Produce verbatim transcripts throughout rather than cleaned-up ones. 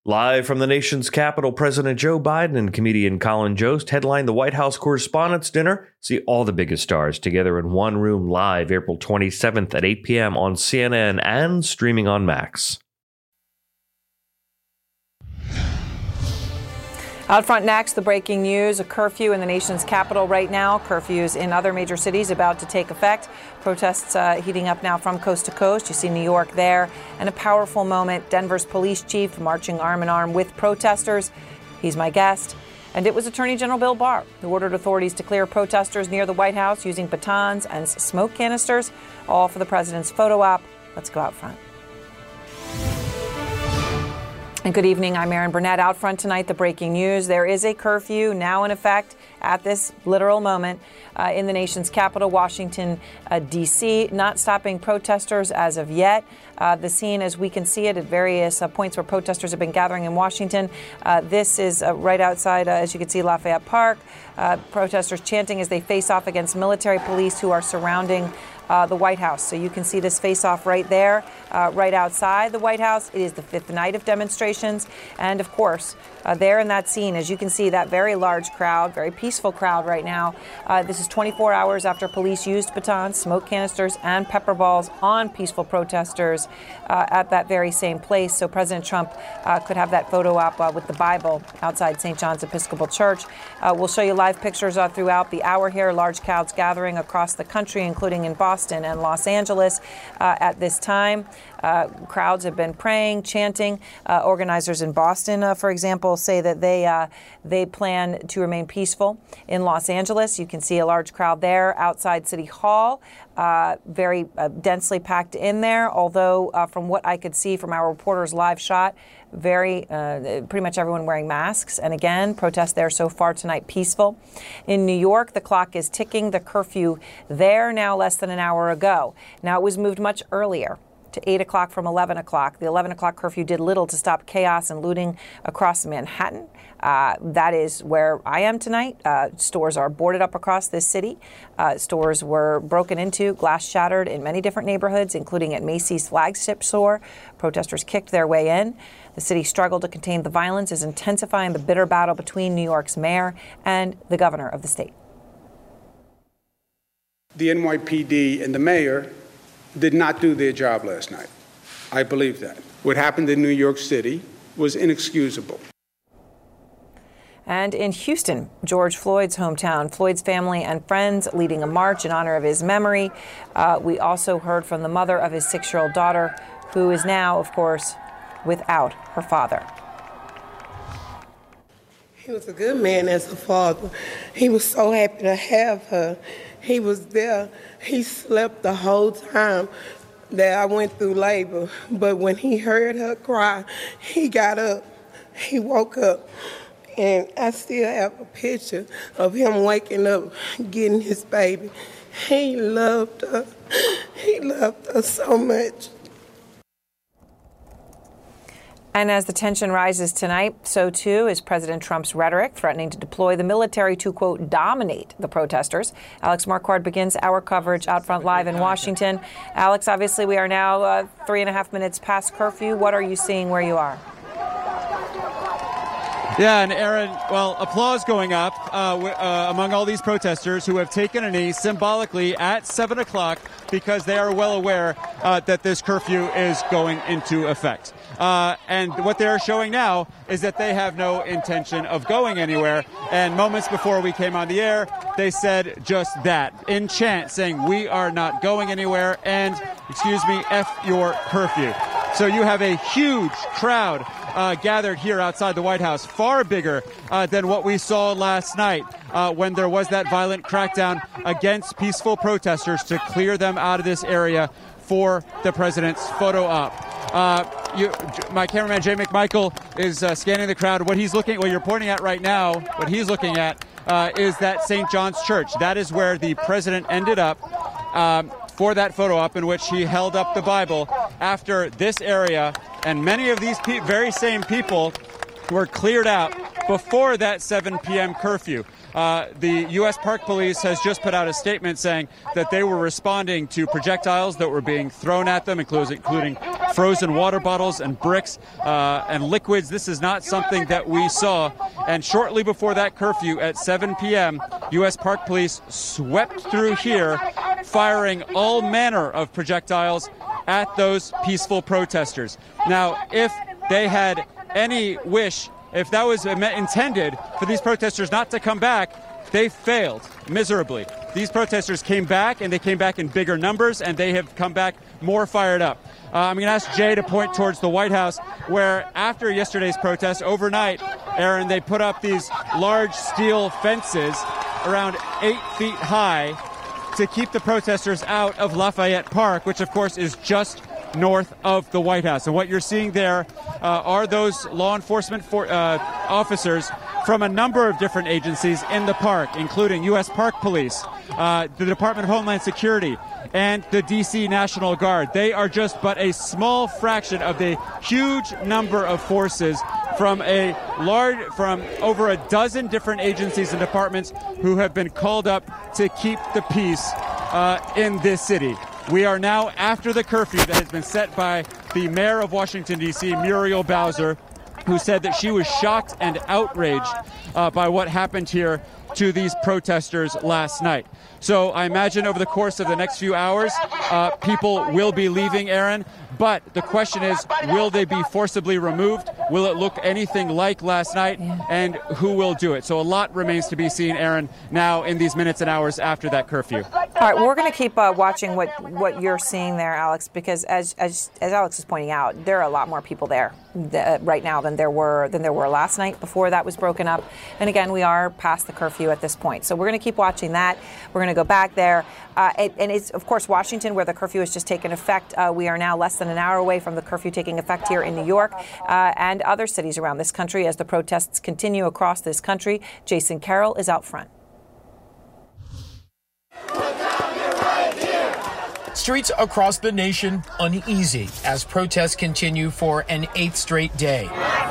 Live from the nation's capital, President Joe Biden and comedian Colin Jost headline the White House Correspondents' Dinner. See all the biggest stars together in one room live April twenty-seventh at eight p.m. on C N N and streaming on Max. Out front next, the breaking news, a curfew in the nation's capital right now. Curfews in other major cities about to take effect. Protests uh, heating up now from coast to coast. You see New York there. And a powerful moment, Denver's police chief marching arm in arm with protesters. He's my guest. And it was Attorney General Bill Barr who ordered authorities to clear protesters near the White House using batons and smoke canisters, all for the president's photo op. Let's go out front. And good evening. I'm Erin Burnett. Out front tonight, the breaking news. There is a curfew now in effect at this literal moment uh, in the nation's capital, Washington, uh, D C, not stopping protesters as of yet. Uh, the scene, as we can see it at various uh, points where protesters have been gathering in Washington. Uh, this is uh, right outside, uh, as you can see, Lafayette Park. Uh, protesters chanting as they face off against military police who are surrounding Uh, the White House. So you can see this face-off right there, uh, right outside the White House. It is the fifth night of demonstrations. And of course, uh, there in that scene, as you can see, that very large crowd, very peaceful crowd right now. Uh, this is twenty-four hours after police used batons, smoke canisters, and pepper balls on peaceful protesters uh, at that very same place. So President Trump uh, could have that photo op uh, with the Bible outside Saint John's Episcopal Church. Uh, we'll show you live pictures uh, throughout the hour here. Large crowds gathering across the country, including in Boston. Boston and Los Angeles uh, at this time. Uh, crowds have been praying, chanting. Uh, organizers in Boston, uh, for example, say that they uh, they plan to remain peaceful. In Los Angeles, you can see a large crowd there outside City Hall, uh, very uh, densely packed in there, although uh, from what I could see from our reporter's live shot, very, uh, pretty much everyone wearing masks. And again, protests there so far tonight, peaceful. In New York, the clock is ticking. The curfew there now less than an hour ago. Now, it was moved much earlier to eight o'clock from eleven o'clock. The eleven o'clock curfew did little to stop chaos and looting across Manhattan. Uh, that is where I am tonight. Uh, stores are boarded up across this city. Uh, stores were broken into, glass shattered in many different neighborhoods, including at Macy's flagship store. Protesters kicked their way in. The city's struggle to contain the violence is intensifying the bitter battle between New York's mayor and the governor of the state. The N Y P D and the mayor did not do their job last night. I believe that. What happened in New York City was inexcusable. And in Houston, George Floyd's hometown, Floyd's family and friends leading a march in honor of his memory. Uh, we also heard from the mother of his six-year-old daughter, who is now, of course, without her father. He was a good man as a father. He was so happy to have her. He was there. He slept the whole time that I went through labor. But when he heard her cry, he got up. He woke up. And I still have a picture of him waking up, getting his baby. He loved her. He loved her so much. And as the tension rises tonight, so too is President Trump's rhetoric, threatening to deploy the military to, quote, dominate the protesters. Alex Marquardt begins our coverage out front live in Washington. Alex, obviously we are now uh, three and a half minutes past curfew. What are you seeing where you are? Yeah, and Erin, well, applause going up uh, w- uh, among all these protesters who have taken a knee symbolically at seven o'clock because they are well aware uh, that this curfew is going into effect. Uh, and what they're showing now is that they have no intention of going anywhere. And moments before we came on the air, they said just that, in chant, saying, we are not going anywhere, and, excuse me, F your curfew. So you have a huge crowd uh, gathered here outside the White House, far bigger uh, than what we saw last night uh, when there was that violent crackdown against peaceful protesters to clear them out of this area for the president's photo op. Uh, you, my cameraman, Jay McMichael, is uh, scanning the crowd. What he's looking, what you're pointing at right now, what he's looking at uh, is that Saint John's Church. That is where the president ended up um, for that photo op in which he held up the Bible after this area and many of these pe- very same people were cleared out before that seven p.m. curfew. Uh, the U S Park Police has just put out a statement saying that they were responding to projectiles that were being thrown at them, including, including frozen water bottles and bricks uh, and liquids. This is not something that we saw. And shortly before that curfew at seven p.m., U S Park Police swept through here, firing all manner of projectiles at those peaceful protesters. Now, if they had any wish, if that was intended for these protesters not to come back, they failed miserably. These protesters came back, and they came back in bigger numbers, and they have come back more fired up. Uh, I'm going to ask Jay to point towards the White House, where after yesterday's protest, overnight, Aaron, they put up these large steel fences around eight feet high to keep the protesters out of Lafayette Park, which, of course, is just north of the White House. And what you're seeing there uh, are those law enforcement for, uh, officers from a number of different agencies in the park, including U S Park Police, uh, the Department of Homeland Security, and the D C National Guard. They are just but a small fraction of the huge number of forces from a large, from over a dozen different agencies and departments who have been called up to keep the peace uh, in this city. We are now after the curfew that has been set by the mayor of Washington, D C, Muriel Bowser, who said that she was shocked and outraged uh, by what happened here to these protesters last night. So I imagine over the course of the next few hours, uh, people will be leaving, Aaron. But the question is, will they be forcibly removed? Will it look anything like last night? And who will do it? So a lot remains to be seen, Aaron, now in these minutes and hours after that curfew. All right, well, we're going to keep uh, watching what, what you're seeing there, Alex, because as, as as Alex is pointing out, there are a lot more people there th- right now than there were than there were last night before that was broken up. And again, we are past the curfew at this point. So we're going to keep watching that. We're going to go back there. Uh, and, and it's, of course, Washington, where the curfew has just taken effect. Uh, we are now less than an hour away from the curfew taking effect here in New York uh, and other cities around this country as the protests continue across this country. Jason Carroll is out front. Streets across the nation uneasy as protests continue for an eighth straight day.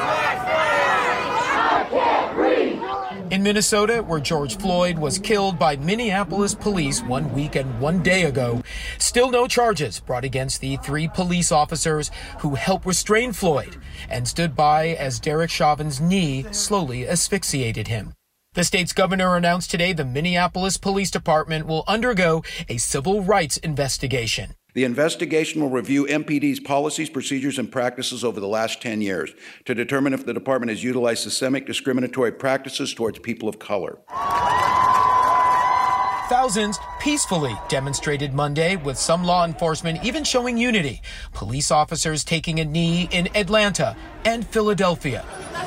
In Minnesota, where George Floyd was killed by Minneapolis police one week and one day ago, still no charges brought against the three police officers who helped restrain Floyd and stood by as Derek Chauvin's knee slowly asphyxiated him. The state's governor announced today the Minneapolis Police Department will undergo a civil rights investigation. The investigation will review M P D's policies, procedures, and practices over the last ten years to determine if the department has utilized systemic discriminatory practices towards people of color. Thousands peacefully demonstrated Monday, with some law enforcement even showing unity. Police officers taking a knee in Atlanta and Philadelphia.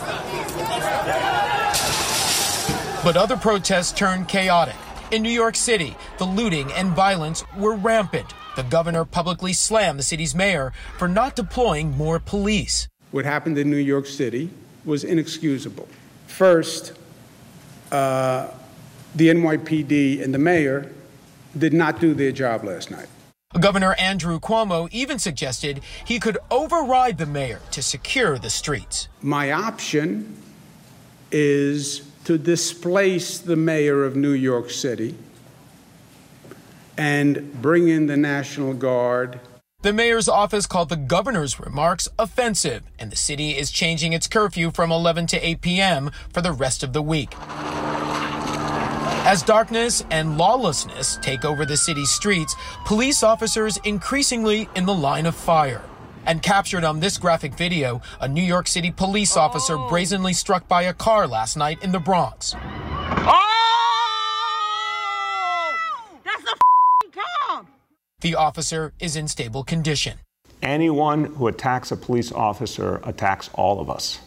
But other protests turned chaotic. In New York City, the looting and violence were rampant. The governor publicly slammed the city's mayor for not deploying more police. What happened in New York City was inexcusable. First, uh, the N Y P D and the mayor did not do their job last night. Governor Andrew Cuomo even suggested he could override the mayor to secure the streets. My option is to displace the mayor of New York City and bring in the National Guard. The mayor's office called the governor's remarks offensive, and the city is changing its curfew from eleven to eight p.m. for the rest of the week. As darkness and lawlessness take over the city's streets, police officers increasingly in the line of fire. And captured on this graphic video, a New York City police officer brazenly struck by a car last night in the Bronx. Oh! That's a f***ing car! The officer is in stable condition. Anyone who attacks a police officer attacks all of us.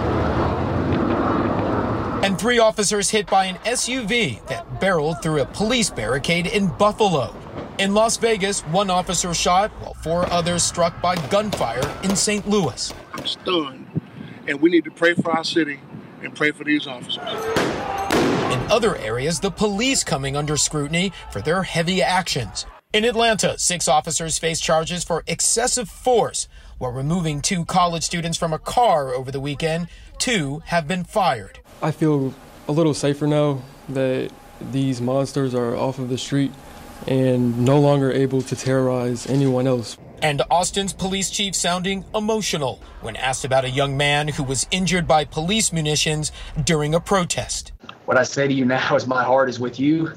And three officers hit by an S U V that barreled through a police barricade in Buffalo. In Las Vegas, one officer shot while four others struck by gunfire in Saint Louis. I'm stunned, and we need to pray for our city and pray for these officers. In other areas, the police coming under scrutiny for their heavy actions. In Atlanta, six officers face charges for excessive force, While removing two college students from a car over the weekend, two have been fired. I feel a little safer now that these monsters are off of the street and no longer able to terrorize anyone else. And Austin's police chief sounding emotional when asked about a young man who was injured by police munitions during a protest. What I say to you now is my heart is with you.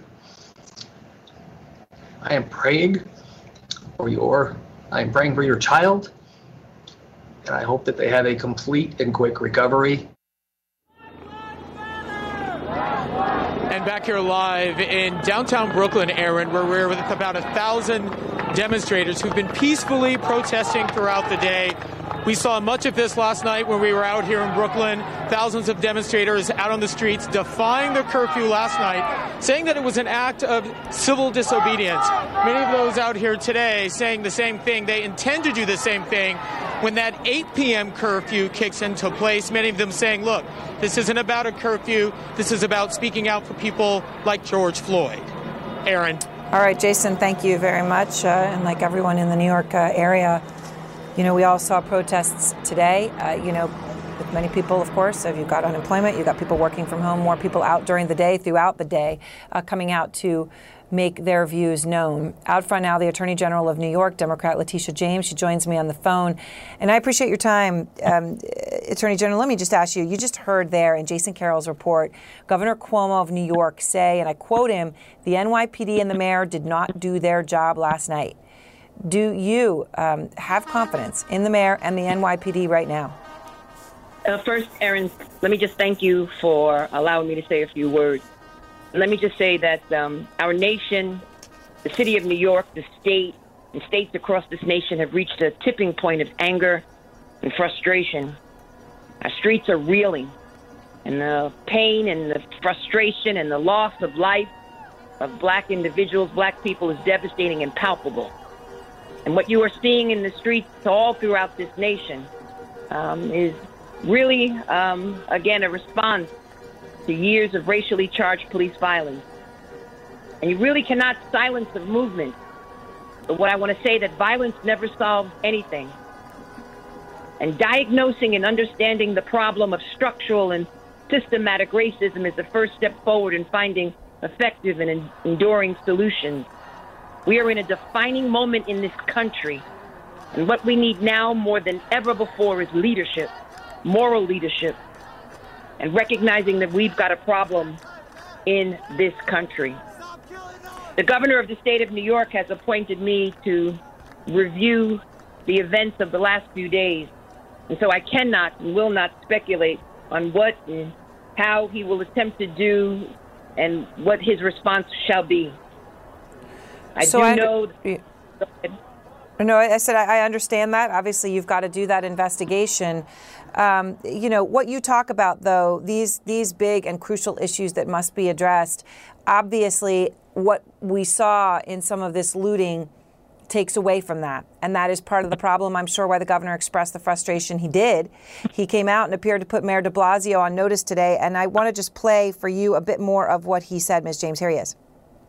I am praying for your, I am praying for your child, and I hope that they have a complete and quick recovery. And back here live in downtown Brooklyn, Aaron, where we're with about a thousand demonstrators who've been peacefully protesting throughout the day. We saw much of this last night when we were out here in Brooklyn. Thousands of demonstrators out on the streets defying the curfew last night, saying that it was an act of civil disobedience. Many of those out here today saying the same thing. They intend to do the same thing when that eight p.m. curfew kicks into place. Many of them saying, look, this isn't about a curfew. This is about speaking out for people like George Floyd. Aaron. All right, Jason, thank you very much. Uh, and like everyone in the New York uh, area, you know, we all saw protests today, uh, you know, with many people, of course. If you've got unemployment, you've got people working from home, more people out during the day, throughout the day, uh, coming out to make their views known. Out front now, the Attorney General of New York, Democrat Letitia James. She joins me on the phone. And I appreciate your time, um, Attorney General. Let me just ask you, you just heard there in Jason Carroll's report, Governor Cuomo of New York say, and I quote him, the N Y P D and the mayor did not do their job last night. Do you um, have confidence in the mayor and the N Y P D right now? Uh, first, Aaron, let me just thank you for allowing me to say a few words. Let me just say that um, our nation, the city of New York, the state, and states across this nation have reached a tipping point of anger and frustration. Our streets are reeling, and the pain and the frustration and the loss of life of black individuals, black people, is devastating and palpable. And what you are seeing in the streets all throughout this nation um, is really, um, again, a response to years of racially charged police violence. And you really cannot silence the movement. But what I want to say, that violence never solves anything. And diagnosing and understanding the problem of structural and systematic racism is the first step forward in finding effective and enduring solutions. We are in a defining moment in this country, and what we need now more than ever before is leadership, moral leadership, and recognizing that we've got a problem in this country. The governor of the state of New York has appointed me to review the events of the last few days, and so I cannot and will not speculate on what and how he will attempt to do and what his response shall be. I so do I, know. No, I said I understand that. Obviously, you've got to do that investigation. Um, you know, what you talk about, though, these these big and crucial issues that must be addressed, obviously what we saw in some of this looting takes away from that. And that is part of the problem, I'm sure, why the governor expressed the frustration he did. He came out and appeared to put Mayor de Blasio on notice today. And I want to just play for you a bit more of what he said, Miz James. Here he is.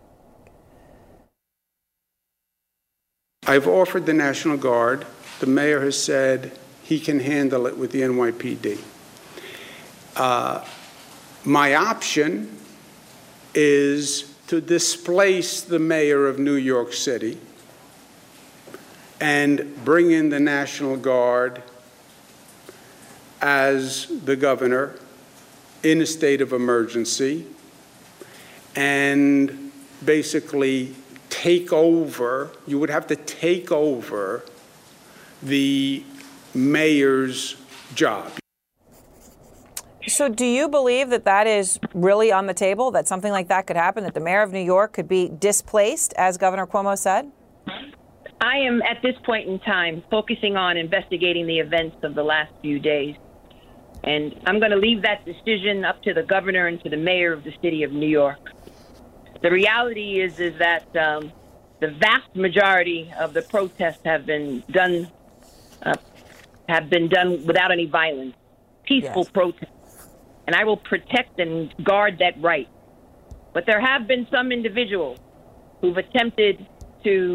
I've offered the National Guard. The mayor has said he can handle it with the N Y P D. Uh, my option is to displace the mayor of New York City and bring in the National Guard as the governor in a state of emergency and basically take over, you would have to take over the mayor's job. So do you believe that that is really on the table, that something like that could happen, that the mayor of New York could be displaced, as Governor Cuomo said? I am, at this point in time, focusing on investigating the events of the last few days. And I'm going to leave that decision up to the governor and to the mayor of the city of New York. The reality is, is that um, the vast majority of the protests have been done, uh, have been done without any violence, peaceful yes. protests. And I will protect and guard that right. But there have been some individuals who've attempted to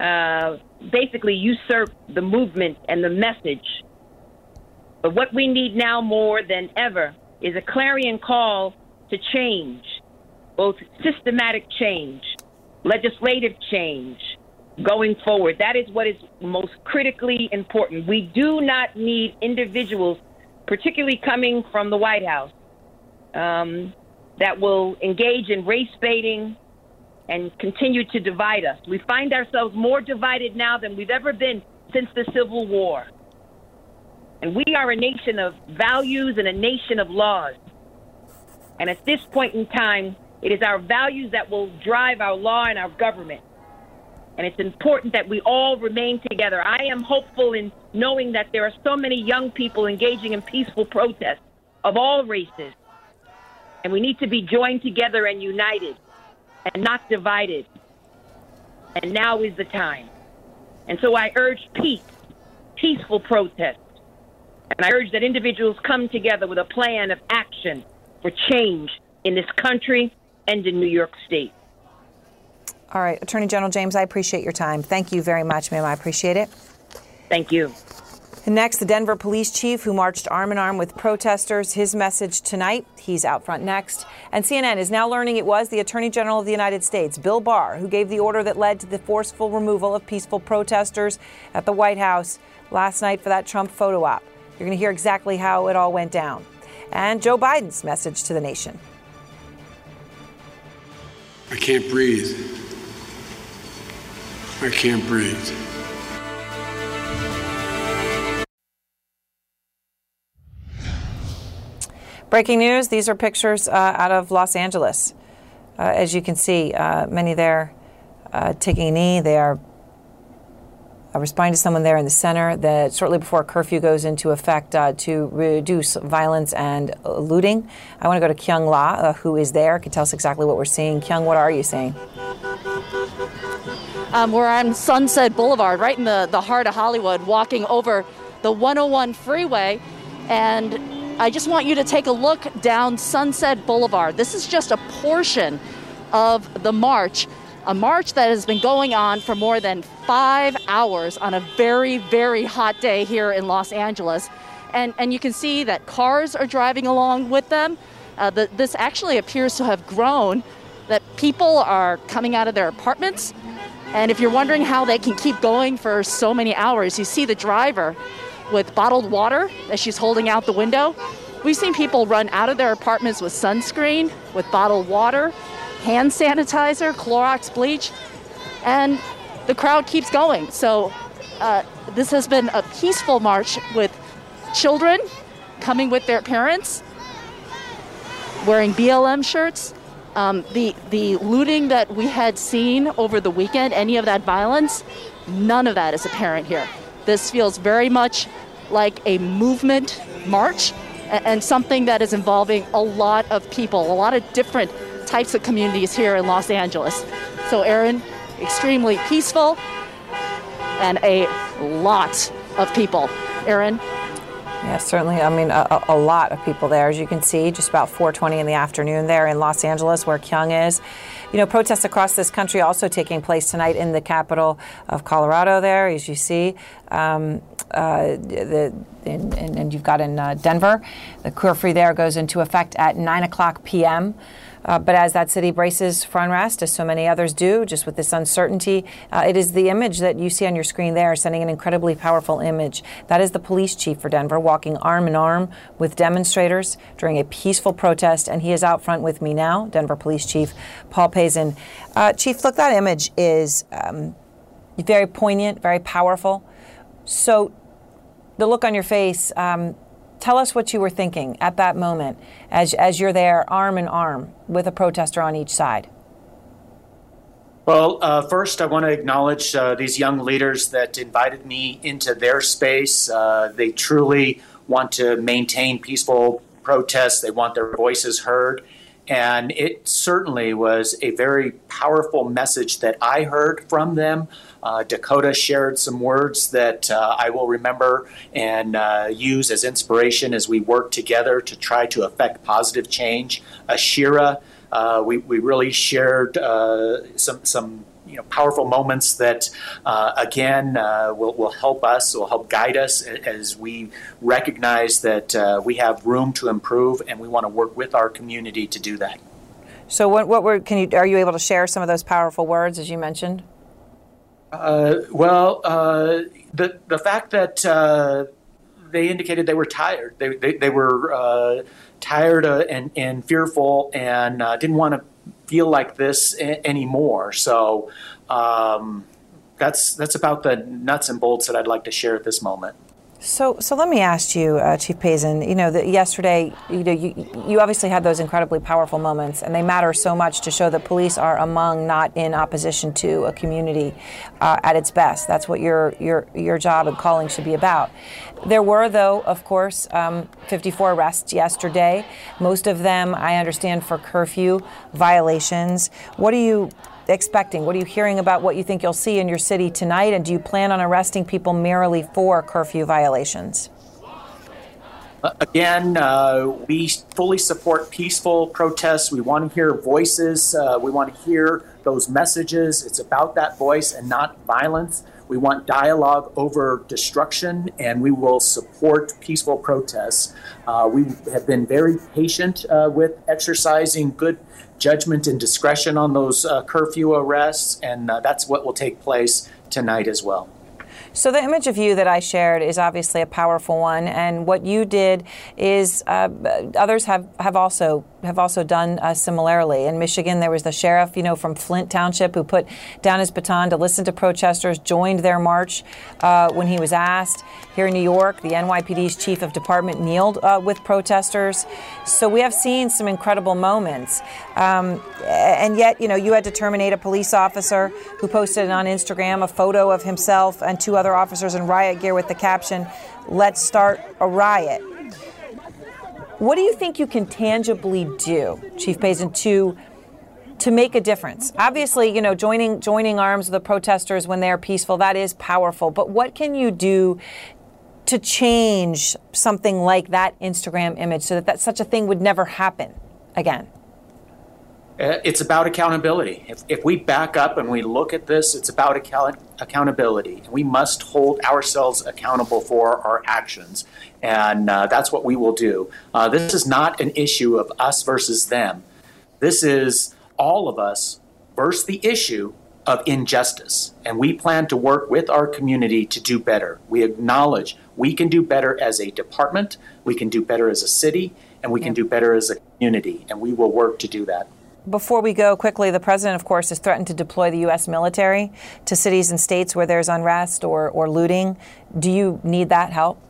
uh, basically usurp the movement and the message. But what we need now more than ever is a clarion call to change, both systematic change, legislative change, going forward. That is what is most critically important. We do not need individuals, particularly coming from the White House, um, that will engage in race baiting and continue to divide us. We find ourselves more divided now than we've ever been since the Civil War. And we are a nation of values and a nation of laws. And at this point in time, it is our values that will drive our law and our government. And it's important that we all remain together. I am hopeful in knowing that there are so many young people engaging in peaceful protests of all races. And we need to be joined together and united and not divided. And now is the time. And so I urge peace, peaceful protest. And I urge that individuals come together with a plan of action for change in this country and in New York State. All right, Attorney General James, I appreciate your time. Thank you very much, ma'am. I appreciate it. Thank you. And next, the Denver police chief who marched arm in arm with protesters. His message tonight, he's out front next. And C N N is now learning it was the Attorney General of the United States, Bill Barr, who gave the order that led to the forceful removal of peaceful protesters at the White House last night for that Trump photo op. You're going to hear exactly how it all went down. And Joe Biden's message to the nation. I can't breathe. I can't breathe. Breaking news, these are pictures uh, out of Los Angeles. Uh, as you can see, uh, many there uh, taking a knee. They are uh, responding to someone there in the center that shortly before curfew goes into effect uh, to reduce violence and uh, looting. I want to go to Kyung La, uh, who is there, can tell us exactly what we're seeing. Kyung, what are you seeing? Um, we're on Sunset Boulevard, right in the, the heart of Hollywood, walking over the one oh one freeway. And I just want you to take a look down Sunset Boulevard. This is just a portion of the march, a march that has been going on for more than five hours on a very, very hot day here in Los Angeles. And, and you can see that cars are driving along with them. Uh, the, this actually appears to have grown, that people are coming out of their apartments. And if you're wondering how they can keep going for so many hours, you see the driver with bottled water as she's holding out the window. We've seen people run out of their apartments with sunscreen, with bottled water, hand sanitizer, Clorox bleach, and the crowd keeps going. So uh, this has been a peaceful march with children coming with their parents, wearing B L M shirts. Um, the, the looting that we had seen over the weekend, any of that violence, none of that is apparent here. This feels very much like a movement march and, and something that is involving a lot of people, a lot of different types of communities here in Los Angeles. So, Aaron, extremely peaceful and a lot of people. Aaron? Yeah, certainly. I mean, a, a lot of people there, as you can see, just about four twenty in the afternoon there in Los Angeles, where Kyung is. You know, protests across this country also taking place tonight in the capital of Colorado there, as you see. Um, uh, the, in, in, and you've got in uh, Denver, the curfew there goes into effect at nine o'clock p.m., Uh, but as that city braces for unrest, as so many others do, just with this uncertainty, uh, it is the image that you see on your screen there, sending an incredibly powerful image. That is the police chief for Denver, walking arm in arm with demonstrators during a peaceful protest, and he is out front with me now, Denver Police Chief Paul Pazin. Uh, Chief, look, that image is um, very poignant, very powerful. So the look on your face, um, tell us what you were thinking at that moment as as you're there arm in arm with a protester on each side. Well, uh, first, I want to acknowledge uh, these young leaders that invited me into their space. Uh, they truly want to maintain peaceful protests. They want their voices heard. And it certainly was a very powerful message that I heard from them. Uh, Dakota shared some words that uh, I will remember and uh, use as inspiration as we work together to try to affect positive change. Ashira, uh, we, we really shared uh, some, some you know, powerful moments that, uh, again, uh, will, will help us, will help guide us as we recognize that uh, we have room to improve, and we want to work with our community to do that. So what, what were, can you, are you able to share some of those powerful words, as you mentioned? Uh, well, uh, the, the fact that uh, they indicated they were tired, they, they, they were uh, tired uh, and, and fearful and uh, didn't want to feel like this a- anymore. So um, that's that's about the nuts and bolts that I'd like to share at this moment. So, so let me ask you, uh, Chief Pazin. You know, that yesterday, you know, you, you obviously had those incredibly powerful moments, and they matter so much to show that police are among, not in opposition to, a community uh, at its best. That's what your your your job and calling should be about. There were, though, of course, um, fifty-four arrests yesterday. Most of them, I understand, for curfew violations. What are you expecting? What are you hearing about what you think you'll see in your city tonight? And do you plan on arresting people merely for curfew violations? Uh, again, uh, we fully support peaceful protests. We want to hear voices. Uh, we want to hear those messages. It's about that voice and not violence. We want dialogue over destruction, and we will support peaceful protests. Uh, we have been very patient uh, with exercising good judgment and discretion on those uh, curfew arrests, and uh, that's what will take place tonight as well. So the image of you that I shared is obviously a powerful one, and what you did is uh, others have, have also have also done uh, similarly. In Michigan, there was the sheriff, you know, from Flint Township who put down his baton to listen to protesters, joined their march uh, when he was asked. Here in New York, the N Y P D's chief of department kneeled uh, with protesters. So we have seen some incredible moments. Um, and yet, you know, you had to terminate a police officer who posted on Instagram a photo of himself and two other officers in riot gear with the caption, "Let's start a riot." What do you think you can tangibly do, Chief Pazin, to to make a difference? Obviously, you know, joining joining arms with the protesters when they're peaceful, that is powerful. But what can you do to change something like that Instagram image so that, that such a thing would never happen again? Uh, it's about accountability. If, if we back up and we look at this, it's about account- accountability. We must hold ourselves accountable for our actions, and uh, that's what we will do. Uh, this is not an issue of us versus them. This is all of us versus the issue of injustice, and we plan to work with our community to do better. We acknowledge we can do better as a department, we can do better as a city, and we can do better as a community, and we will work to do that. Before we go quickly, the president, of course, has threatened to deploy the U S military to cities and states where there's unrest or, or looting. Do you need that help?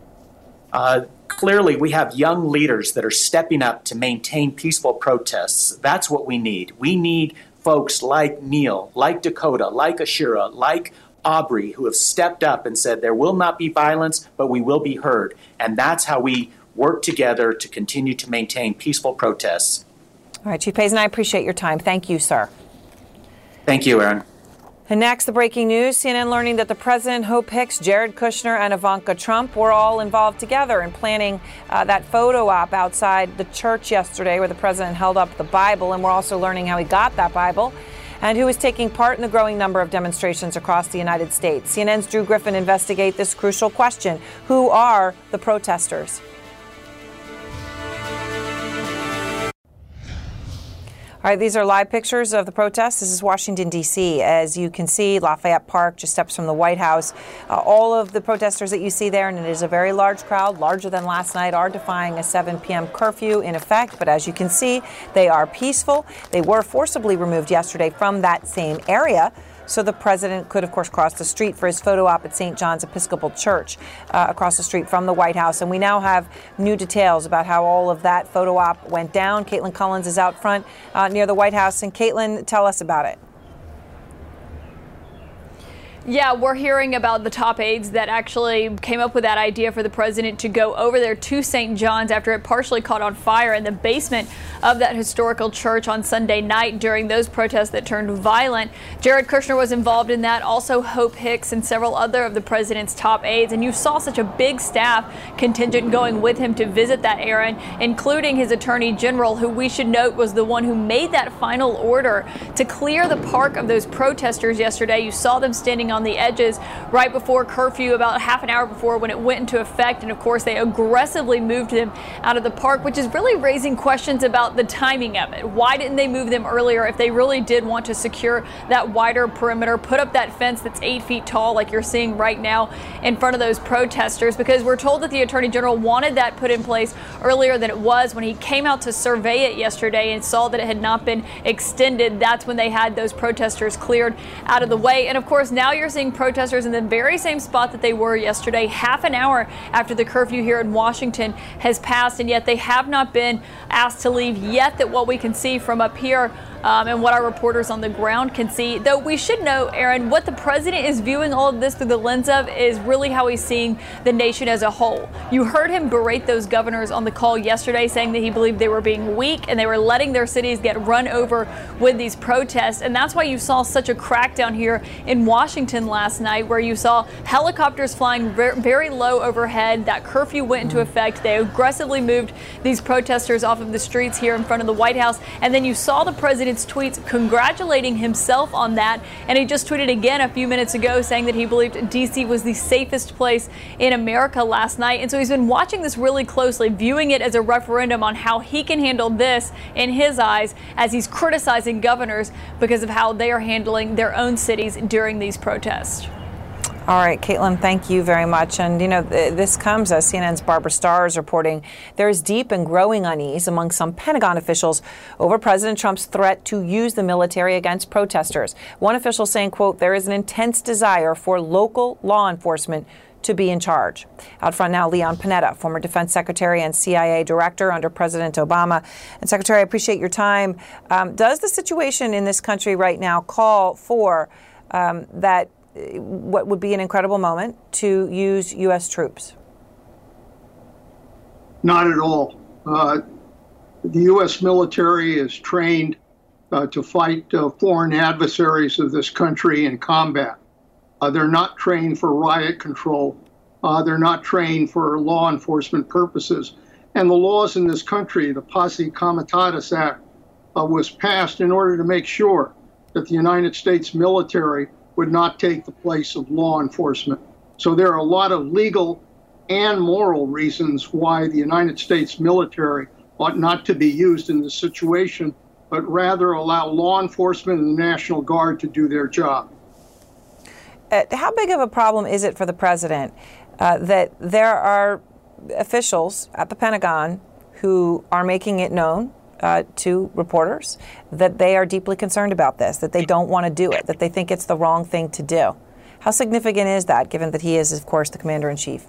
Uh, clearly, we have young leaders that are stepping up to maintain peaceful protests. That's what we need. We need folks like Neil, like Dakota, like Ashira, like Aubrey, who have stepped up and said there will not be violence, but we will be heard. And that's how we work together to continue to maintain peaceful protests. All right, Chief Pazin, I appreciate your time. Thank you, sir. Thank you, Aaron. And next, the breaking news. C N N learning that the president, Hope Hicks, Jared Kushner, and Ivanka Trump were all involved together in planning uh, that photo op outside the church yesterday where the president held up the Bible. And we're also learning how he got that Bible and who is taking part in the growing number of demonstrations across the United States. C N N's Drew Griffin investigates this crucial question. Who are the protesters? All right, these are live pictures of the protests. This is Washington, D C As you can see, Lafayette Park, just steps from the White House. Uh, all of the protesters that you see there, and it is a very large crowd, larger than last night, are defying a seven p.m. curfew in effect. But as you can see, they are peaceful. They were forcibly removed yesterday from that same area. So the president could, of course, cross the street for his photo op at Saint John's Episcopal Church uh, across the street from the White House. And we now have new details about how all of that photo op went down. Caitlin Collins is out front uh, near the White House. And Caitlin, tell us about it. Yeah, we're hearing about the top aides that actually came up with that idea for the president to go over there to Saint John's after it partially caught on fire in the basement of that historical church on Sunday night during those protests that turned violent. Jared Kushner was involved in that, also Hope Hicks and several other of the president's top aides. And you saw such a big staff contingent going with him to visit that Aaron, including his attorney general, who we should note was the one who made that final order to clear the park of those protesters yesterday. You saw them standing on the edges right before curfew, about half an hour before when it went into effect. And of course, they aggressively moved them out of the park, which is really raising questions about the timing of it. Why didn't they move them earlier if they really did want to secure that wider perimeter, put up that fence that's eight feet tall like you're seeing right now in front of those protesters? Because we're told that the attorney general wanted that put in place earlier than it was. When he came out to survey it yesterday and saw that it had not been extended, that's when they had those protesters cleared out of the way. And of course, now you're seeing protesters in the very same spot that they were yesterday, half an hour after the curfew here in Washington has passed, and yet they have not been asked to leave yet, that what we can see from up here um, and what our reporters on the ground can see. Though we should know, Aaron, what the president is viewing all of this through the lens of is really how he's seeing the nation as a whole. You heard him berate those governors on the call yesterday, saying that he believed they were being weak and they were letting their cities get run over with these protests. And that's why you saw such a crackdown here in Washington last night, where you saw helicopters flying very, very low overhead. That curfew went into effect. They aggressively moved these protesters off of the streets here in front of the White House. And then you saw the president's tweets congratulating himself on that. And he just tweeted again a few minutes ago saying that he believed D C was the safest place in America last night. And so he's been watching this really closely, viewing it as a referendum on how he can handle this in his eyes, as he's criticizing governors because of how they are handling their own cities during these protests. All right, Caitlin, thank you very much. And, you know, th- this comes as C N N's Barbara Starr is reporting there is deep and growing unease among some Pentagon officials over President Trump's threat to use the military against protesters. One official saying, quote, there is an intense desire for local law enforcement to be in charge. Out front now, Leon Panetta, former defense secretary and C I A director under President Obama. And Secretary, I appreciate your time. Um, does the situation in this country right now call for um, that what would be an incredible moment to use U S troops? Not at all. Uh, the U S military is trained uh, to fight uh, foreign adversaries of this country in combat. Uh, they're not trained for riot control. Uh, they're not trained for law enforcement purposes. And the laws in this country, the Posse Comitatus Act, uh, was passed in order to make sure that the United States military would not take the place of law enforcement. So there are a lot of legal and moral reasons why the United States military ought not to be used in this situation, but rather allow law enforcement and the National Guard to do their job. Uh, how big of a problem is it for the president uh, that there are officials at the Pentagon who are making it known Uh, to reporters that they are deeply concerned about this, that they don't want to do it, that they think it's the wrong thing to do? How significant is that, given that he is, of course, the commander-in-chief?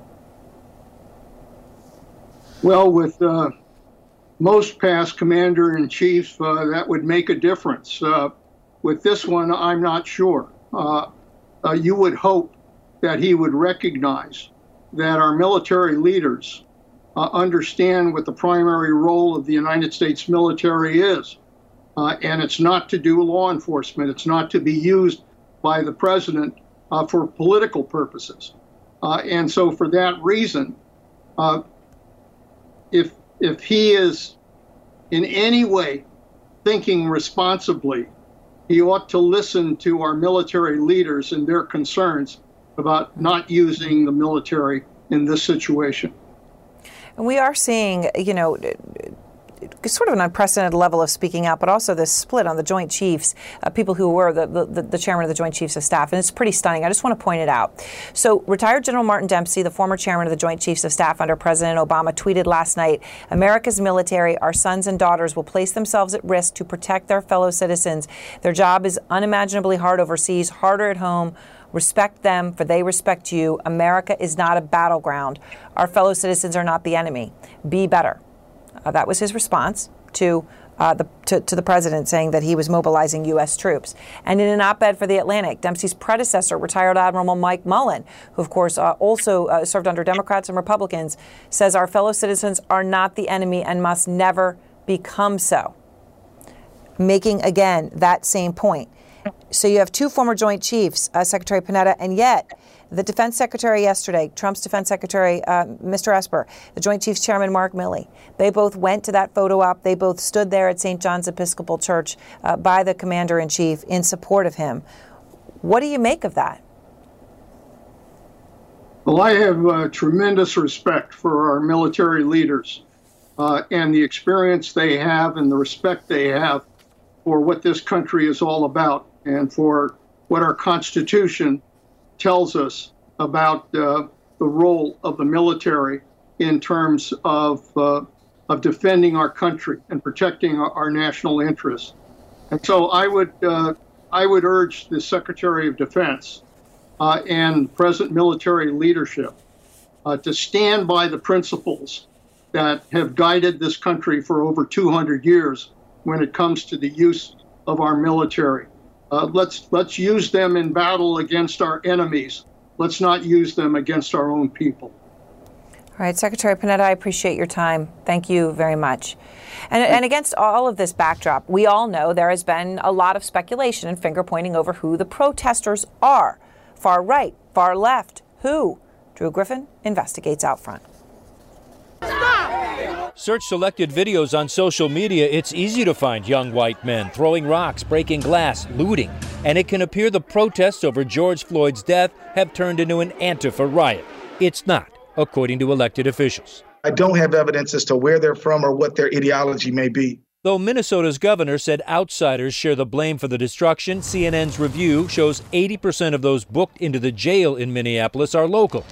Well, with uh, most past commander-in-chiefs, uh, that would make a difference. Uh, with this one, I'm not sure. Uh, uh, you would hope that he would recognize that our military leaders Uh, understand what the primary role of the United States military is. Uh, and it's not to do law enforcement. It's not to be used by the president uh, for political purposes. Uh, and so for that reason, uh, if, if he is in any way thinking responsibly, he ought to listen to our military leaders and their concerns about not using the military in this situation. And we are seeing, you know, sort of an unprecedented level of speaking out, but also this split on the Joint Chiefs, uh, people who were the, the, the chairman of the Joint Chiefs of Staff. And it's pretty stunning. I just want to point it out. So retired General Martin Dempsey, the former chairman of the Joint Chiefs of Staff under President Obama, tweeted last night, America's military, our sons and daughters, will place themselves at risk to protect their fellow citizens. Their job is unimaginably hard overseas, harder at home. Respect them, for they respect you. America is not a battleground. Our fellow citizens are not the enemy. Be better. Uh, that was his response to Uh, the, to, to the president, saying that he was mobilizing U S troops. And in an op-ed for The Atlantic, Dempsey's predecessor, retired Admiral Mike Mullen, who, of course, uh, also uh, served under Democrats and Republicans, says our fellow citizens are not the enemy and must never become so. Making, again, that same point. So you have two former Joint Chiefs, uh, Secretary Panetta, and yet the Defense Secretary yesterday, Trump's Defense Secretary, uh, Mister Esper, the Joint Chiefs Chairman Mark Milley, they both went to that photo op. They both stood there at Saint John's Episcopal Church uh, by the Commander-in-Chief in support of him. What do you make of that? Well, I have uh, tremendous respect for our military leaders uh, and the experience they have and the respect they have for what this country is all about and for what our Constitution tells us about uh, the role of the military in terms of uh, of defending our country and protecting our, our national interests. And so I would uh, I would urge the Secretary of Defense uh, and present military leadership uh, to stand by the principles that have guided this country for over two hundred years when it comes to the use of our military. Uh, let's let's use them in battle against our enemies. Let's not use them against our own people. All right, Secretary Panetta, I appreciate your time. Thank you very much. And, and against all of this backdrop, we all know there has been a lot of speculation and finger pointing over who the protesters are. Far right, far left, who? Drew Griffin investigates out front. Search selected videos on social media. It's easy to find young white men throwing rocks, breaking glass, looting. And it can appear the protests over George Floyd's death have turned into an Antifa riot. It's not, according to elected officials. I don't have evidence as to where they're from or what their ideology may be. Though Minnesota's governor said outsiders share the blame for the destruction, C N N's review shows eighty percent of those booked into the jail in Minneapolis are local.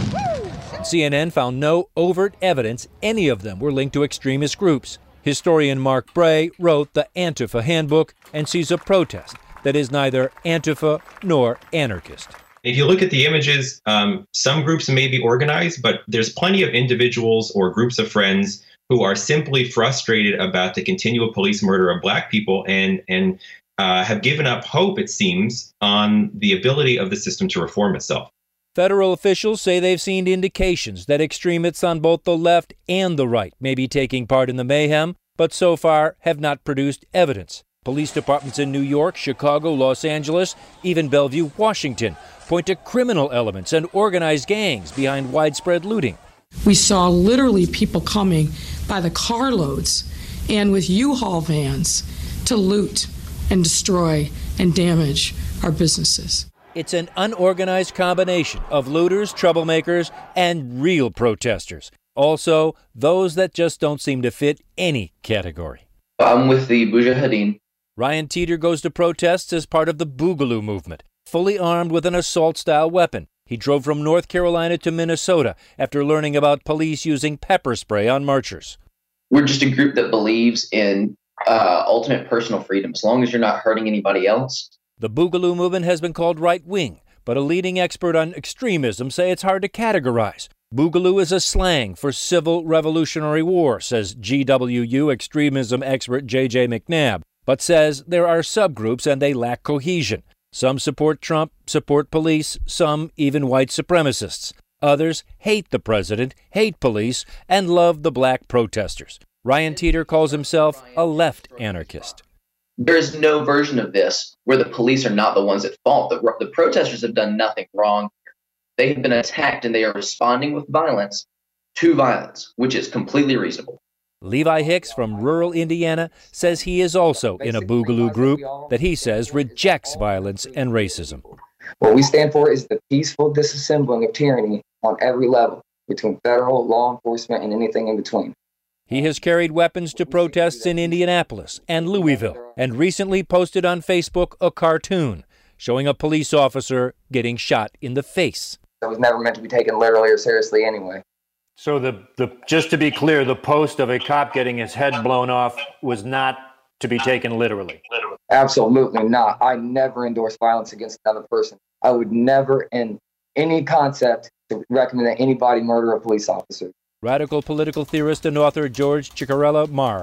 C N N found no overt evidence any of them were linked to extremist groups. Historian Mark Bray wrote the Antifa Handbook and sees a protest that is neither Antifa nor anarchist. If you look at the images, um, some groups may be organized, but there's plenty of individuals or groups of friends who are simply frustrated about the continual police murder of Black people and and uh, have given up hope, it seems, on the ability of the system to reform itself. Federal officials say they've seen indications that extremists on both the left and the right may be taking part in the mayhem, but so far have not produced evidence. Police departments in New York, Chicago, Los Angeles, even Bellevue, Washington, point to criminal elements and organized gangs behind widespread looting. We saw literally people coming by the carloads and with U-Haul vans to loot and destroy and damage our businesses. It's an unorganized combination of looters, troublemakers, and real protesters. Also, those that just don't seem to fit any category. I'm with the Mujahideen. Ryan Teeter goes to protests as part of the Boogaloo movement, fully armed with an assault-style weapon. He drove from North Carolina to Minnesota after learning about police using pepper spray on marchers. We're just a group that believes in uh, ultimate personal freedom, as long as you're not hurting anybody else. The Boogaloo movement has been called right-wing, but a leading expert on extremism say it's hard to categorize. Boogaloo is a slang for civil revolutionary war, says G W U extremism expert J J McNabb, but says there are subgroups and they lack cohesion. Some support Trump, support police, some even white supremacists. Others hate the president, hate police, and love the black protesters. Ryan Teeter calls himself a left anarchist. There is no version of this where the police are not the ones at fault. The, the protesters have done nothing wrong. They have been attacked and they are responding with violence to violence, which is completely reasonable. Levi Hicks from rural Indiana says he is also in a Boogaloo group that he says rejects violence and racism. What we stand for is the peaceful disassembling of tyranny on every level, between federal, law enforcement, and anything in between. He has carried weapons to protests in Indianapolis and Louisville, and recently posted on Facebook a cartoon showing a police officer getting shot in the face. It was never meant to be taken literally or seriously anyway. So the, the just to be clear, the post of a cop getting his head blown off was not to be taken literally? Absolutely not. I never endorse violence against another person. I would never, in any concept, recommend that anybody murder a police officer. Radical political theorist and author George Ciccariello Marr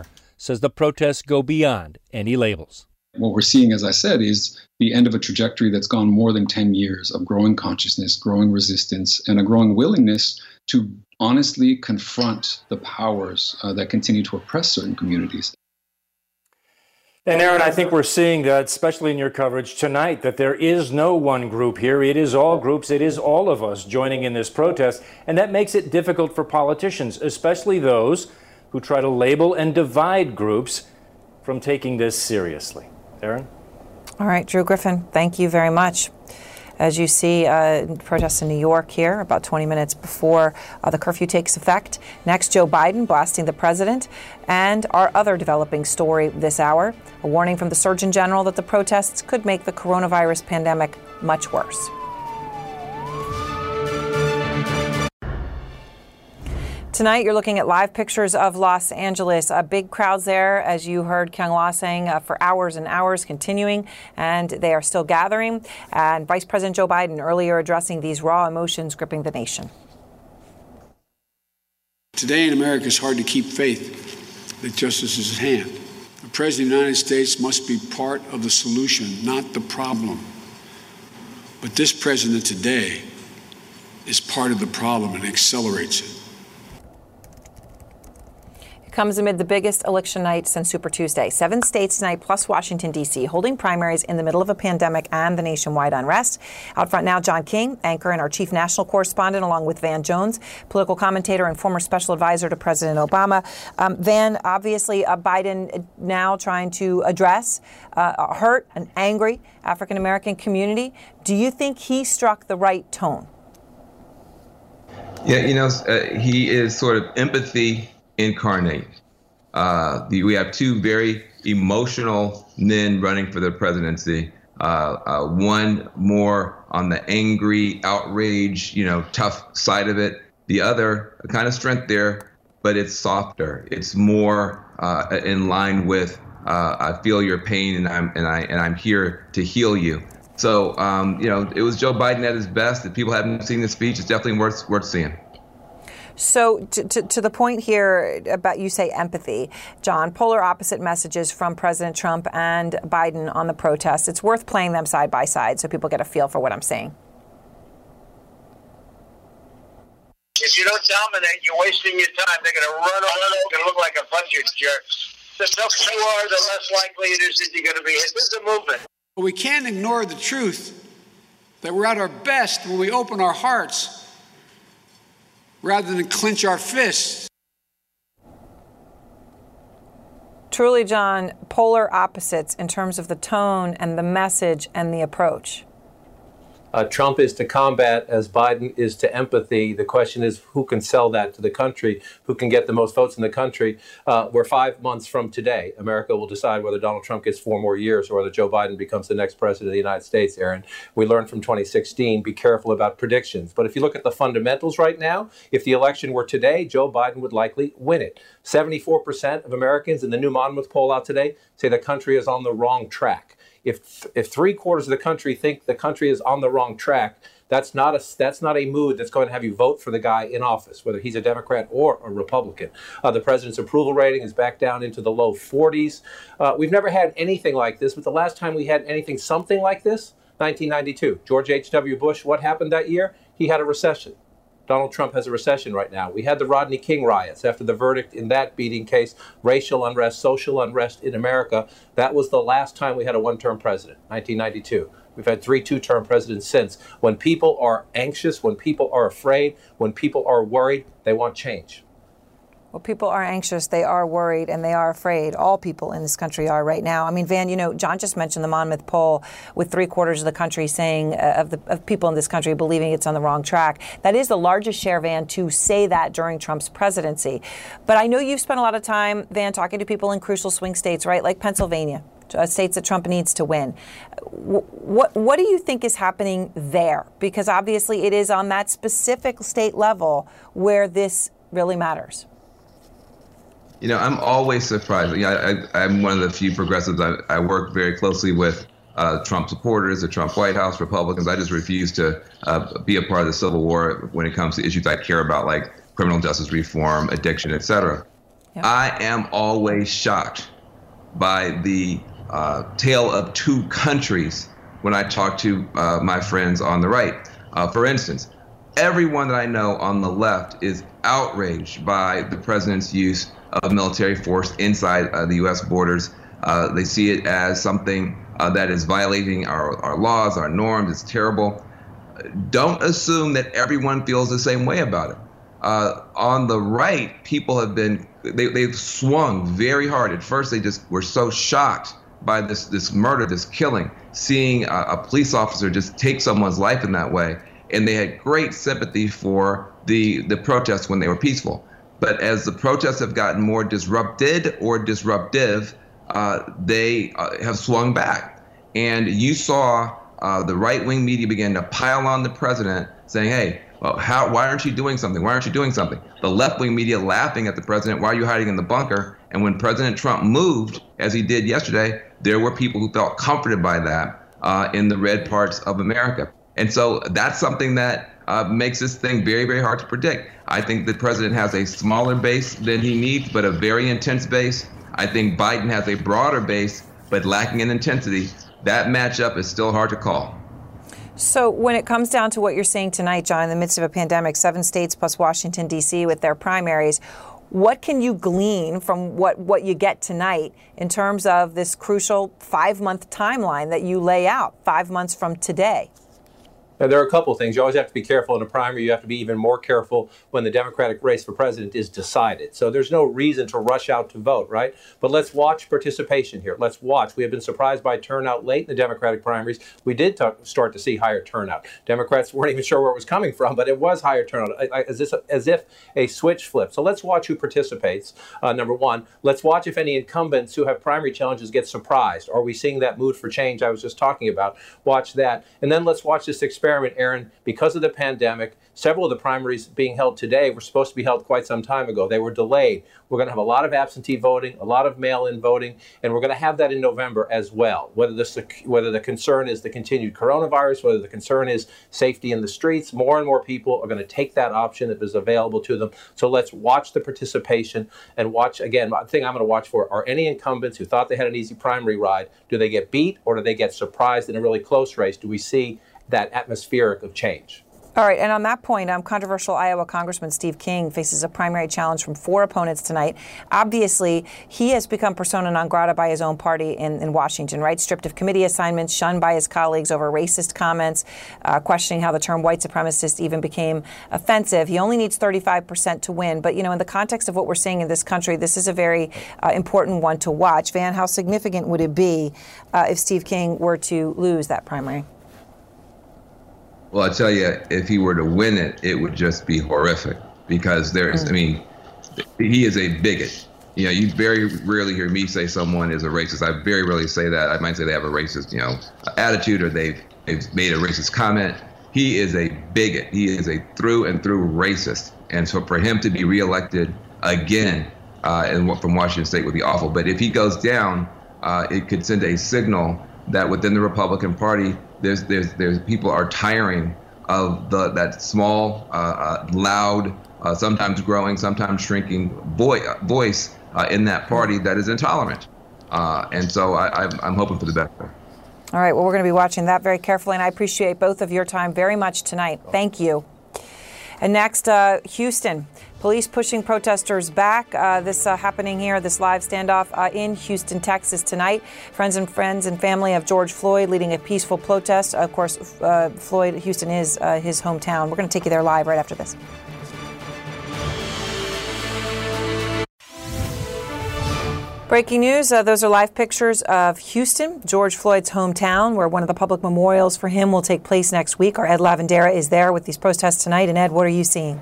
says the protests go beyond any labels. What we're seeing, as I said, is the end of a trajectory that's gone more than ten years of growing consciousness, growing resistance, and a growing willingness to honestly confront the powers uh, that continue to oppress certain communities. And Aaron, I think we're seeing that, especially in your coverage tonight, that there is no one group here. It is all groups. It is all of us joining in this protest. And that makes it difficult for politicians, especially those who try to label and divide groups, from taking this seriously. Aaron? All right, Drew Griffin, thank you very much. As you see, uh, protests in New York here about twenty minutes before uh, the curfew takes effect. Next, Joe Biden blasting the president. And our other developing story this hour, a warning from the Surgeon General that the protests could make the coronavirus pandemic much worse. Tonight, you're looking at live pictures of Los Angeles. Uh, big crowds there, as you heard Kyung Wha saying, uh, for hours and hours continuing, and they are still gathering. And Vice President Joe Biden earlier addressing these raw emotions gripping the nation. Today in America, it's hard to keep faith that justice is at hand. The President of the United States must be part of the solution, not the problem. But this president today is part of the problem and accelerates it. Comes amid the biggest election night since Super Tuesday. Seven states tonight, plus Washington, D C, holding primaries in the middle of a pandemic and the nationwide unrest. Out front now, John King, anchor and our chief national correspondent, along with Van Jones, political commentator and former special advisor to President Obama. Um, Van, obviously, uh, Biden now trying to address uh, a hurt, an angry African-American community. Do you think he struck the right tone? Yeah, you know, uh, he is sort of empathy incarnate. Uh, the, we have two very emotional men running for the presidency. Uh, uh, one more on the angry, outrage, you know, tough side of it. The other, a kind of strength there, but it's softer. It's more uh, in line with uh, I feel your pain and I'm and I and I'm here to heal you. So um, you know, it was Joe Biden at his best. If people haven't seen the speech, it's definitely worth worth seeing. So to, to, to the point here about, you say empathy, John, polar opposite messages from President Trump and Biden on the protests. It's worth playing them side by side so people get a feel for what I'm saying. If you don't dominate, you're wasting your time. They're going to run over and look like a bunch of jerks. The tougher you are, the less likely it is that you're going to be hit. This is a movement. But we can't ignore the truth that we're at our best when we open our hearts rather than clench our fists. Truly, John, polar opposites in terms of the tone and the message and the approach. Uh, Trump is to combat as Biden is to empathy. The question is who can sell that to the country, who can get the most votes in the country. Uh, we're five months from today. America will decide whether Donald Trump gets four more years or whether Joe Biden becomes the next president of the United States, Aaron. We learned from twenty sixteen, be careful about predictions. But if you look at the fundamentals right now, if the election were today, Joe Biden would likely win it. seventy-four percent of Americans in the new Monmouth poll out today say the country is on the wrong track. If if three quarters of the country think the country is on the wrong track, that's not a that's not a mood that's going to have you vote for the guy in office, whether he's a Democrat or a Republican. Uh, the president's approval rating is back down into the low forties. Uh, we've never had anything like this, but the last time we had anything something like this, nineteen ninety-two. George H W. Bush, what happened that year? He had a recession. Donald Trump has a recession right now. We had the Rodney King riots after the verdict in that beating case, racial unrest, social unrest in America. That was the last time we had a one-term president, nineteen ninety-two. We've had three two-term presidents since. When people are anxious, when people are afraid, when people are worried, they want change. Well, people are anxious, they are worried, and they are afraid. All people in this country are right now. I mean, Van, you know, John just mentioned the Monmouth poll with three quarters of the country saying, uh, of the of people in this country believing it's on the wrong track. That is the largest share, Van, to say that during Trump's presidency. But I know you've spent a lot of time, Van, talking to people in crucial swing states, right, like Pennsylvania, uh, states that Trump needs to win. What, what do you think is happening there? Because obviously it is on that specific state level where this really matters. You know, I'm always surprised. You know, I, I'm one of the few progressives. I, I work very closely with uh, Trump supporters, the Trump White House, Republicans. I just refuse to uh, be a part of the Civil War when it comes to issues I care about, like criminal justice reform, addiction, et cetera. Yep. I am always shocked by the uh, tale of two countries when I talk to uh, my friends on the right. Uh, for instance, everyone that I know on the left is outraged by the president's use of military force inside uh, the U S borders. Uh, they see it as something uh, that is violating our, our laws, our norms. It's terrible. Don't assume that everyone feels the same way about it. Uh, on the right, people have been, they, they've swung very hard. At first, they just were so shocked by this, this murder, this killing, seeing a, a police officer just take someone's life in that way. And they had great sympathy for the, the protests when they were peaceful. But as the protests have gotten more disrupted or disruptive, uh, they uh, have swung back. And you saw uh, the right-wing media begin to pile on the president saying, hey, well, how, why aren't you doing something? Why aren't you doing something? The left-wing media laughing at the president, why are you hiding in the bunker? And when President Trump moved, as he did yesterday, there were people who felt comforted by that uh, in the red parts of America. And so that's something that uh, makes this thing very, very hard to predict. I think the president has a smaller base than he needs, but a very intense base. I think Biden has a broader base, but lacking in intensity. That matchup is still hard to call. So when it comes down to what you're saying tonight, John, in the midst of a pandemic, seven states plus Washington, D C with their primaries, what can you glean from what, what you get tonight in terms of this crucial five-month timeline that you lay out, five months from today? Now, there are a couple of things. You always have to be careful in a primary. You have to be even more careful when the Democratic race for president is decided. So there's no reason to rush out to vote, right? But let's watch participation here. Let's watch. We have been surprised by turnout late in the Democratic primaries. We did t- start to see higher turnout. Democrats weren't even sure where it was coming from, but it was higher turnout, as, this, as if a switch flipped. So let's watch who participates, uh, number one. Let's watch if any incumbents who have primary challenges get surprised. Are we seeing that mood for change I was just talking about? Watch that. And then let's watch this experiment. Aaron, because of the pandemic, several of the primaries being held today were supposed to be held quite some time ago. They were delayed. We're going to have a lot of absentee voting, a lot of mail-in voting, and we're going to have that in November as well. Whether this, whether the concern is the continued coronavirus, whether the concern is safety in the streets, more and more people are going to take that option that is available to them. So let's watch the participation and watch, again, the thing I'm going to watch for are any incumbents who thought they had an easy primary ride. Do they get beat or do they get surprised in a really close race? Do we see that atmospheric of change? All right, and on that point, um, controversial Iowa Congressman Steve King faces a primary challenge from four opponents tonight. Obviously, he has become persona non grata by his own party in, in Washington, right? Stripped of committee assignments, shunned by his colleagues over racist comments, uh, questioning how the term white supremacist even became offensive. He only needs thirty-five percent to win. But, you know, in the context of what we're seeing in this country, this is a very uh, important one to watch. Van, how significant would it be uh, if Steve King were to lose that primary? Well, I tell you, if he were to win it, it would just be horrific because there is, I mean, he is a bigot. You know, you very rarely hear me say someone is a racist. I very rarely say that. I might say they have a racist, you know, attitude or they've, they've made a racist comment. He is a bigot. He is a through and through racist. And so for him to be reelected again uh, and from Washington State would be awful. But if he goes down, uh, it could send a signal that within the Republican Party, There's, there's, there's people are tiring of the that small, uh, uh, loud, uh, sometimes growing, sometimes shrinking boy, voice uh, in that party that is intolerant. Uh, and so I, I'm, I'm hoping for the best. All right. Well, we're going to be watching that very carefully, and I appreciate both of your time very much tonight. Thank you. And next, uh, Houston. Police pushing protesters back. Uh, this uh, happening here, this live standoff uh, in Houston, Texas tonight. Friends and friends and family of George Floyd leading a peaceful protest. Of course, uh, Floyd, Houston is uh, his hometown. We're going to take you there live right after this. Breaking news, uh, those are live pictures of Houston, George Floyd's hometown, where one of the public memorials for him will take place next week. Our Ed Lavandera is there with these protests tonight. And Ed, what are you seeing?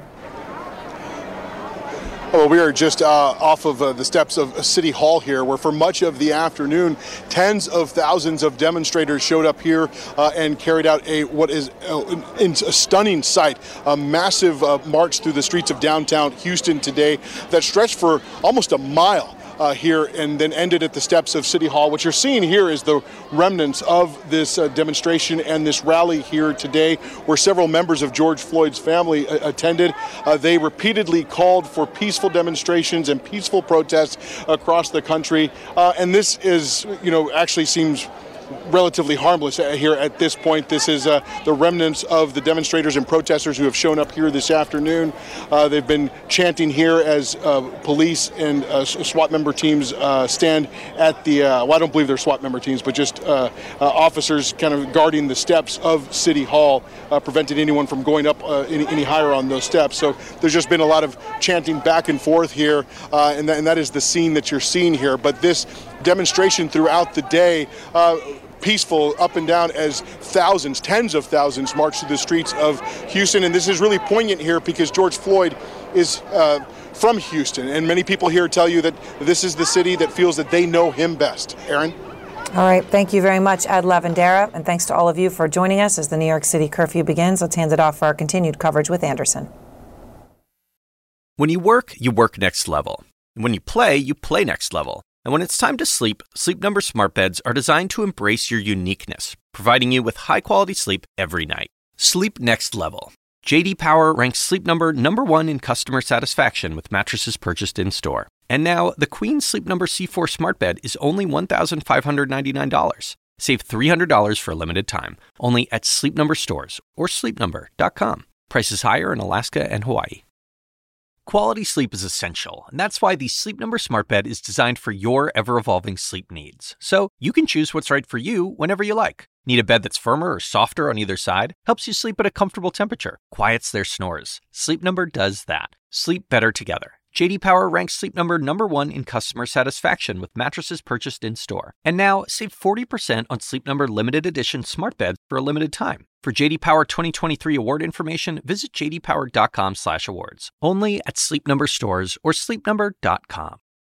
Well, we are just uh, off of uh, the steps of City Hall here, where for much of the afternoon, tens of thousands of demonstrators showed up here uh, and carried out a what is uh, a stunning sight, a massive uh, march through the streets of downtown Houston today that stretched for almost a mile. uh, here and then ended at the steps of City Hall. What you're seeing here is the remnants of this uh, demonstration and this rally here today, where several members of George Floyd's family uh, attended. Uh, they repeatedly called for peaceful demonstrations and peaceful protests across the country. Uh, and this is, you know, actually seems relatively harmless here at this point. This is uh, the remnants of the demonstrators and protesters who have shown up here this afternoon. Uh, they've been chanting here as uh, police and uh, SWAT member teams uh, stand at the, uh, well, I don't believe they're SWAT member teams, but just uh, uh, officers kind of guarding the steps of City Hall, uh, preventing anyone from going up uh, any, any higher on those steps. So there's just been a lot of chanting back and forth here, uh, and, th- and that is the scene that you're seeing here. But this demonstration throughout the day, uh, peaceful up and down as thousands, tens of thousands march through the streets of Houston. And this is really poignant here because George Floyd is uh, from Houston. And many people here tell you that this is the city that feels that they know him best. Aaron? All right. Thank you very much, Ed Lavandera. And thanks to all of you for joining us as the New York City curfew begins. Let's hand it off for our continued coverage with Anderson. When you work, you work next level. And when you play, you play next level. And when it's time to sleep, Sleep Number smart beds are designed to embrace your uniqueness, providing you with high-quality sleep every night. Sleep next level. J D Power ranks Sleep Number number one in customer satisfaction with mattresses purchased in-store. And now, the Queen Sleep Number C four smart bed is only one thousand five hundred ninety-nine dollars. Save three hundred dollars for a limited time, only at Sleep Number stores or sleep number dot com. Prices higher in Alaska and Hawaii. Quality sleep is essential, and that's why the Sleep Number smart bed is designed for your ever-evolving sleep needs. So you can choose what's right for you whenever you like. Need a bed that's firmer or softer on either side? Helps you sleep at a comfortable temperature. Quiets their snores. Sleep Number does that. Sleep better together. J D Power ranks Sleep Number number one in customer satisfaction with mattresses purchased in-store. And now, save forty percent on Sleep Number limited edition smart beds for a limited time. For J D Power twenty twenty-three award information, visit j d power dot com slash awards. Only at Sleep Number stores or sleep number dot com.